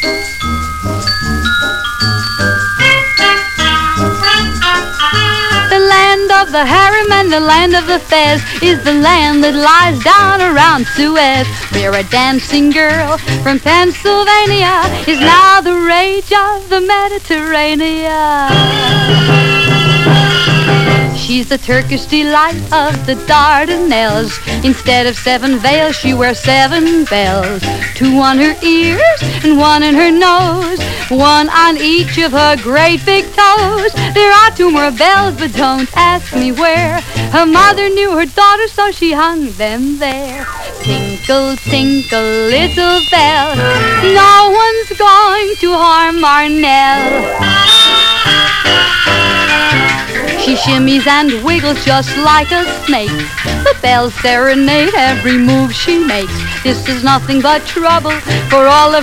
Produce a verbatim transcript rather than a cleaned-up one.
The land of the harem, the land of the fez, is the land that lies down around Suez, where a dancing girl from Pennsylvania is now the rage of the Mediterranean. She's the Turkish delight of the Dardanelles. Instead of seven veils, she wears seven bells. Two on her ears and one in her nose, one on each of her great big toes. There are two more bells, but don't ask me where. Her mother knew her daughter, so she hung them there. Tinkle, tinkle, little bell, no one's going to harm our Nell. She shimmies and wiggles just like a snake. The bells serenade every move she makes. This is nothing but trouble for all of